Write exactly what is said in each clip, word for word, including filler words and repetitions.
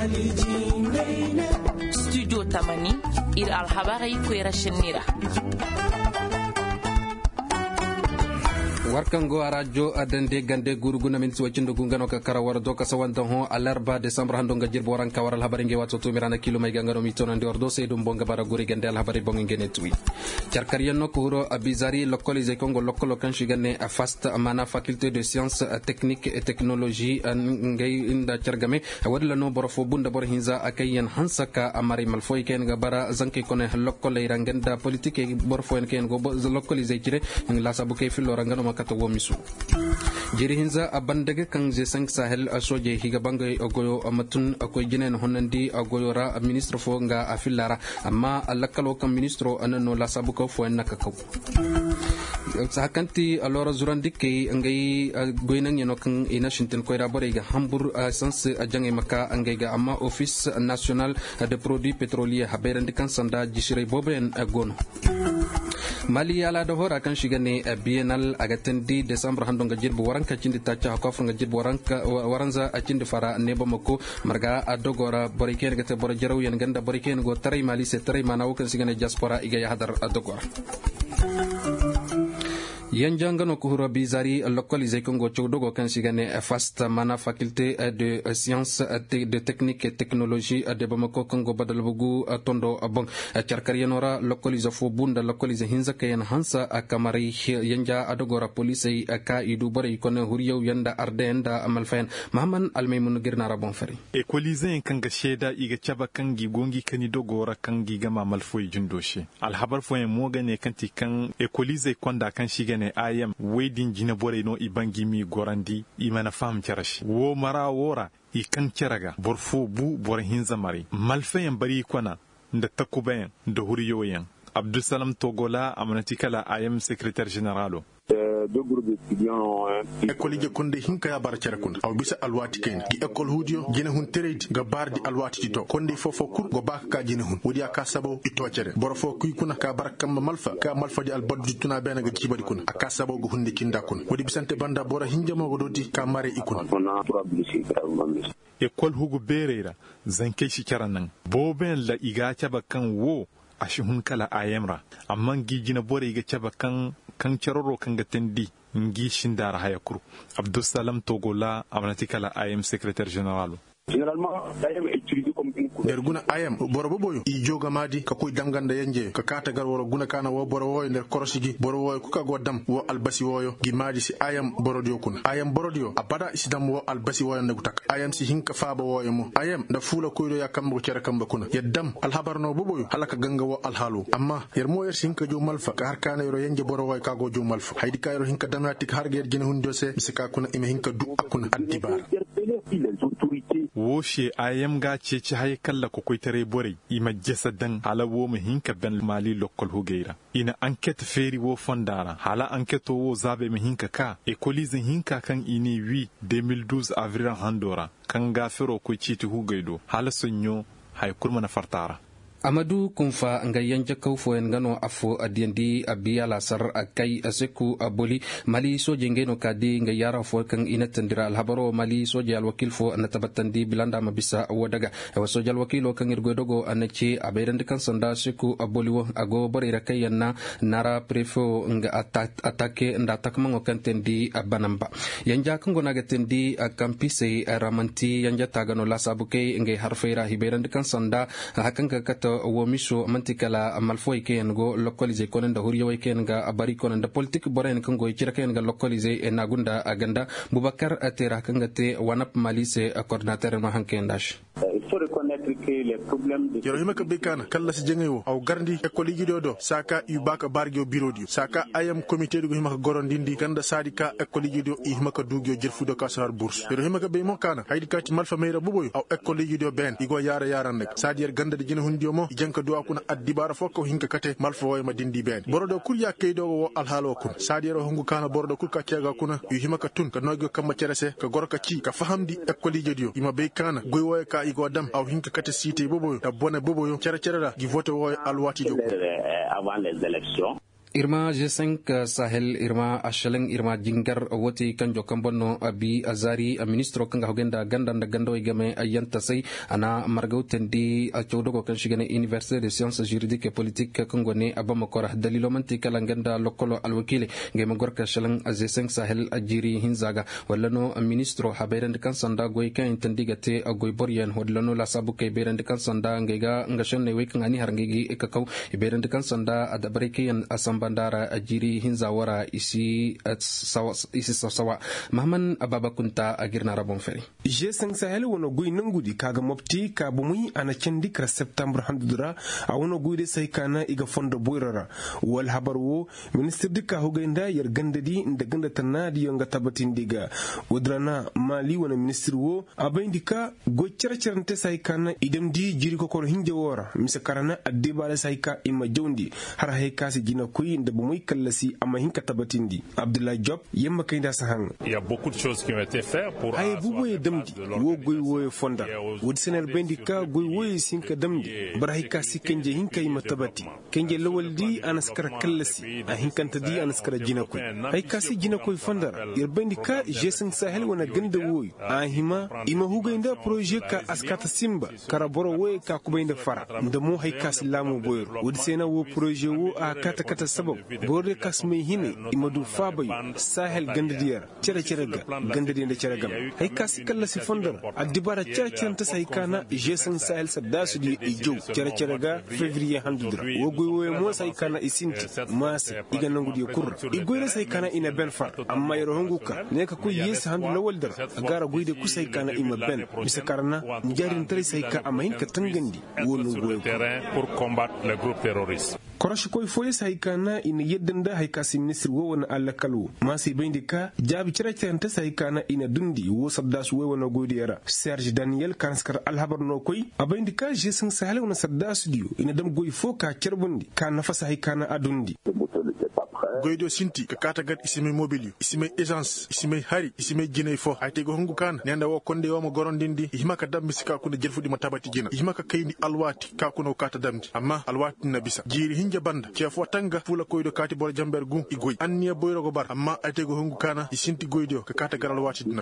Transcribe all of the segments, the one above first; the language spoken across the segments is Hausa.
studio tamani ir alhabari kwera shenira warkango arajo adande gande guruguna min siwacindo gungano ka karawar do ka sawanta ho alarba december hando nga jirbo waran kawaral habari nge watso to mirana kilo may gangano mi tonan de ordo seydum bonga bara guri gande al habari bongi ngene twi charkariano ko huro abizari localisé kongo lokolo kan shigane a fast amana faculté de sciences techniques et technologie ngay inda chargame wadla no borofo bunda bor hinza akayen hansaka amari malfoy ken ga bara zanki kone lokole rangenda politique borfo en ken go localisé cire la sabuke filo rangano to womisu jiri hinza abandage kan je cinq sahel soje higa bangay ogoyo amatun akoy jinen honandi agoyora ministre fo nga afilara amma alakalo kan ministro anano la sabuko fo nakakaw sakanti alora zurandike ngay goynang yeno kan ina shinten koyra bore ga hambur sans ajange maka ngay ga amma office national de produits pétroliers haberandi kan sanda jishire boben agono mali ala do hora kan shigane bienal agatendi december hando nga jirbu waranka cindi tacca ko fanga jirbu waranka waranza acindi fara nebo mako marga adogora boriken gate bor jaraw yen ganda boriken go taray mali se taray mana wokan sigane diaspora iga ya hadar adogora yanjangano ko hura bizari localisé kongo chowdogo kan sigane fast mana faculté de sciences de technique et technologie de Bamako kongo badal bugu tondo bon charkarianora localisé fo bunda localisé hinza kayan hansa akamari yanja adogora police aka idu bari kono huriyo yanda ardenda amalfayan mahaman almaymun girnara bon fari equalisé kanga sheda iga chaba kangi gongi kani dogora kangi gama malfoy jundoshi alhabar foyen mogane kanti kan equalisé konda kan shigane ayam wedin jina bore no ibangi mi gorandi imana fam charashi wo mara wora i kan charaga borfo bu bor hinza mari malfayan bari kona nda takubayan da huriyoyan Abdulsalam Togola amanatikala ayam secrétaire généralo deux groupes d'étudiants école je konde hinka ya bar cere kun aw bisa alwati ken di école hudio jina hun teredi ga bar di alwati to konde fofo kur go bak ka jina hun wodi aka sabo ito cere borofo kuy kuna ka bar kam malfa ka malfa di albaddu tuna bena ga jibadi kun aka sabo go hunde kinda kun wodi bisante banda bora hinjamo go dodi ka mare ikun école hugo bereira zanke shi karanan boben la iga caba kan wo ashi hun kala ayamra amma gijina bore iga caba kan kan charoro kan gatendi ngi shindara hayakuru Abdulsalam Togola amanatikala ayam secrétaire général généralement ayam est utilisé comme une der guna ayam boro boyo i joga madi ka koy danganda yanje ka kata gar woro guna kana wo boro woy der korosigi boro woy ku ka godam wo albasi woyo gi madi si ayam borodio kun ayam borodio abada isidam wo albasi woyo nagu tak ayam si hinka faaba woyo mo ayam da fula koydo yakambo cere kamba kuna yeddam alhabarno boyo halaka ganga wo alhalu amma yer mo yer sinka jo malfa ka har kana yoro yanje boro woy ka go jo malfa haydi ka yoro hinka damatik har ger jina hundo se misika kuna ime hinka du akuna addibar woshe ayam ga ce ci hay kala ko koytare bore ima jesadan hala wo mu hinka ben mali lokol hugeira ina enquête feri wo fondara hala enquête wo zabe mu hinka ka e colise hinka kan ini wi deux mille douze avril handora kan ga fero ko citi hugaido hala sonyo hay kurma na fartara Amadou Kumfa nga yanja kawfo en ngano afo adiendi abiya la sar akai aseku aboli mali soje ngeno kadi nga yara fo kan inatandira alhabaro mali soje alwakil fo anatabatandi bilanda mabisa wadaga wa soje alwakilo kan irgo dogo anachi abeirandi kan sanda seku aboli wo ago borira kayanna nara prefo nga atake nda takmango kantendi abanamba yanja kango nagatendi akampise ramanti yanja tagano la sabuke nge harfeira hibeirandi kan sanda hakanga kato wo miso mantikala malfoy ken go localiser konen da huriyo ken ga abari konen da politique boren kan go cira ken ga localiser e nagunda aganda Boubacar Atera kan ga te wanap malise coordinateur ma hanken dash il faut reconnaître que les problèmes de yoro himaka bekana kala si jengewo aw gardi école yi do do saka yubaka bargio bureau dio saka ayam comité do himaka gorondindi kanda sadika école yi do himaka dugio jerfudo kasar bourse yoro himaka be mo kana haydi kati malfa meira buboy aw école yi do ben igo yara yara nek sadier ganda de jina hundio mo janka do akuna addibara fokko hinka kate malfa way ma dindi ben borodo kurya kaydo wo alhalo kun sadier hongu kana borodo kurka cega kuna yu himaka tun ka nogo kam cerese ka gorka ci ka fahamdi école yi dio ima be kana goy woy ka igo dam aw hinka kate cité boboyo da bonne boboyo cere cere da gi vote woy alwati do avant les élections. irma G cinq Sahel irma ashaleng irma jingar woti kanjo kambono abi azari ministro kanga hogenda ganda da gando igame ayanta sai ana margau tendi a chowdogo kan shigane Université de Sciences Juridiques et Politiques kangone abamakora dalilo manti kala ganda lokolo alwakile ngema gorka shaleng G cinq Sahel ajiri hinzaga wallano ministro haberand kan sanda goy kan tendigate agoy boryan wallano la sabuke berand kan sanda ngega ngashane wekan ani harngegi ekakaw berand kan sanda adabareke asamba bandara ajiri hinzawara isi isi sawa mahman ababa kunta agirna rabon feri G cinq Sahel wono guy nangudi kaga mopti ka bumuy ana cendi kra septembre handudura a wono guyde say kana iga fondo boyrara wal habarwo ministre dikka hogenda yer gandadi nda ganda tanadi yonga tabatin diga wodrana mali wona ministre wo abayndika go cercerante say kana idem di jiri ko ko hinje wora misa karana adde bala say ka imma jondi har hay kasi jina koy da bumuy kallasi amma hinka tabatindi Abdoulaye Diop yemma kayda sahan il y a beaucoup de choses qui ont été faites pour ay buboy damdi wo goy wo fonda wodi senel bendika goy wo sinka damdi barahika sikenje hinka yima tabati kenje lawaldi anaskara kallasi a hinkanta di anaskara jina koy ay kasi jina koy fondara yer bendika G cinq Sahel wana ganda woy a hima ima hugayda projet ka askata simba karaboro wo ka kubayda fara ndamo hay kasi lamu boyro wodi sena wo projet wo a kata kata sabab borde kasmay hine imadu fabayu Sahel gandadiyar cere cere ga gandadi da cere gam hay kasi kala si fondar adibara cere cere ta sai kana G cinq Sahel sadasu di ijo cere cere ga février handudra wogoy woy mo sai kana isinti mas iga nangu di kur igoyre sai kana ina ben far amma yoro honguka ne ka ku yes handu lawal dar agara goyde ku sai kana ima ben bisa karna njarin tare sai ka amahin ka tangandi wonu goy pour combattre le groupe terroriste korashi koy foye sai kana ina yeddanda hay kasi ministre wo wona alla kalu masi bindika jabi ciratanta sai kana ina dundi wo saddasu wo wona godiyara Serge Daniel kanskar alhabar no koy abindika G cinq Sahel wona saddasu diyo ina dam goy fo ka cerbundi ka nafasa hay kana adundi goydo sinti ka kata gad isime mobilio isime essence isime hari isime jine fo ay tego hongu kan nenda wo konde wo mo gorondindi ihima ka dammi sika ko ne jelfudi ma tabati jina ihima ka kayni alwati ka kuno kata damdi amma alwati na bisa jiri hinja banda ci fo tanga fula koydo kati bor jamber gum igoy anniya boyro go bar amma ay tego hongu kana isinti goydo ka kata garal wati dina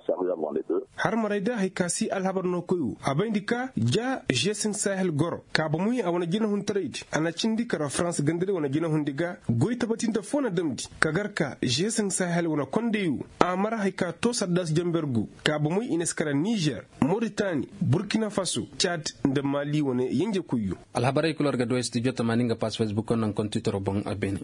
har marayda hay kasi alhabar no koyu abindika ja G cinq Sahel gor ka ba muy awona jina hun trade ana cindi kara France gandere wona jina hun diga goy tabatinta fona damdi kagarka G cinq Sahel wona kondeyu amara hay ka to saddas jambergu ka ba muy ineskara Niger Mauritanie Burkina Faso Chad nda Mali wona yenje koyu alhabarai kulor ga do studio tamaninga pas Facebook on kon Twitter bon abeni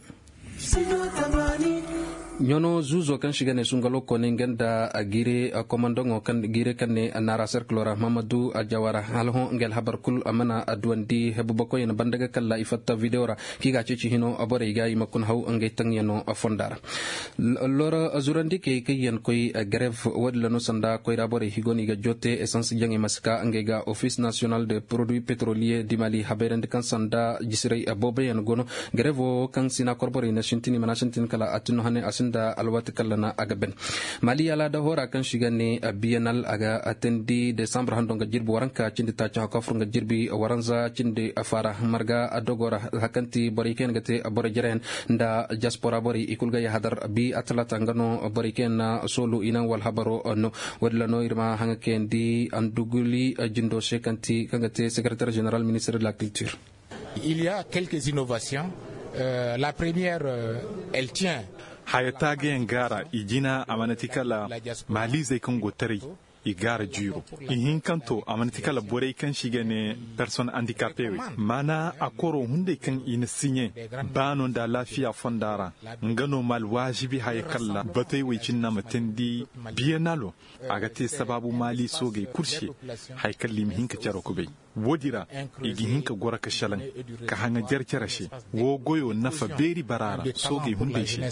nyono zuzo kan shigane sungalo kone ngenda agire komandongo kan gire kanne nara serklora Mamadou Ajawara halho ngel habar kul amana adwandi hebubako yen bandaga kala ifatta videora kiga cici hino abore gayi makun haw ngey tangyano afondara lora azurandi ke kayen koy grève wadlano sanda koy rabore higoni ga jote essence jangi maska ngega office national de produits pétroliers di Mali haberende kan sanda jisrey abobe yen gono grève kan sina korbore na shintini mana shintin kala atino hane da alwati kallana aga ben Mali ala da hora kan shigane bienal aga atendi December hando nga jirbi waranka cindi ta cha kafur nga jirbi waranza cindi afara marga adogora hakanti bariken gate borajeren nda diaspora bori ikulga ya hadar bi atlata ngano bariken na solo inan wal habaro no wadlano irma hangaken di anduguli jindo sekanti kangate secrétaire général ministère de la culture. Il y a quelques innovations. Euh, la première, euh, elle tient hayata gen gara ijina amanatikala mali zai kan gotari igara juro ihin kanto amanatikala bore kan shigane person handicapé mana akoro hunde kan ina sinye banon da lafiya fondara ngano mal wajibi hayakalla batai wicin na matendi bienalo agate sababu mali soge kurshe haykalli mihinka jaro kubai wodira igi hinka gora ka shalan ka hanga jarjara shi wo goyo nafa beri barara soge hunde shi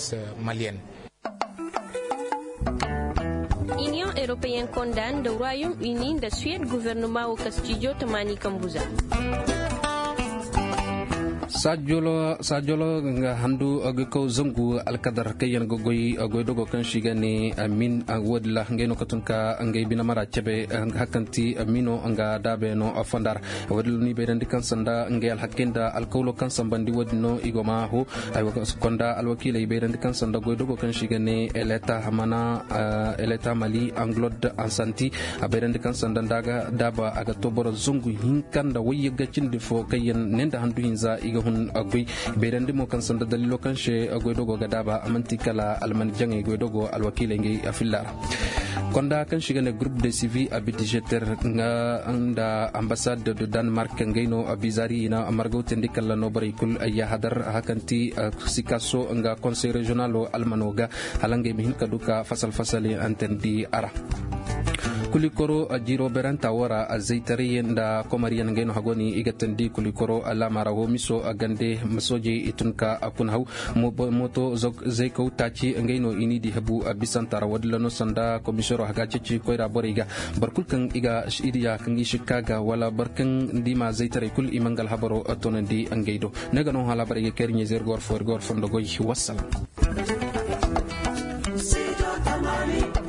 Union européenne condamne le Royaume-Uni de Suède gouvernement au Castillo Tamani Kambuza. sajolo sajolo nga handu agko zangu alkadar kayan gogoy agoydogo kan shigane amin agwadla ngeno katunka ngay binamara chebe hakanti amino anga dabe no afandar wadlu ni bedandi kan sanda ngel hakenda alkawlo kan sambandi wadno igoma ho ay konda alwakila bedandi kan sanda goydogo kan shigane eleta hamana eleta mali anglod ansanti bedandi kan sanda daga daba aga toboro zungu hinkanda wayiga cindi fo kayen nenda handu hinza iga hun agui berandi mo kan sanda dalilo kan she agui dogo gadaba amanti kala alman jangi agui dogo alwakile ngi afillar konda kan shigane groupe de civi abidjeter nga anda ambassade de Denmark ngaino abizari ina amargo tendi kala no barikul ayya hadar hakanti sikaso nga conseil régional almanoga halange mihin kaduka fasal fasali antendi ara kulikoro ajiro beranta wara azaitari nda komariyan ngeno hagoni igatendi kulikoro alamara ho miso agande masoje itunka akunhaw moto zok zeiko tachi ngeno ini di habu abisantara wadlano sanda komisoro hagachi koira boriga barkul kan iga idiya kan shikaga wala barkan dima zaitari kul imangal habaro atonendi angeido negano hala bariga kernye zergor for gor fondo goy wassalam.